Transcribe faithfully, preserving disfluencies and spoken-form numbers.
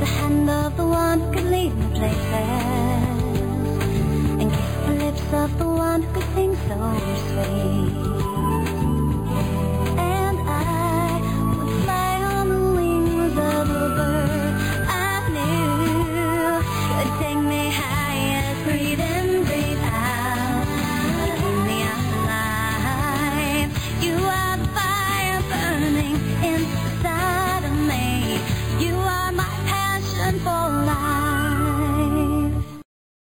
the hand of the one who could lead me places, and kiss the lips of the one who could sing so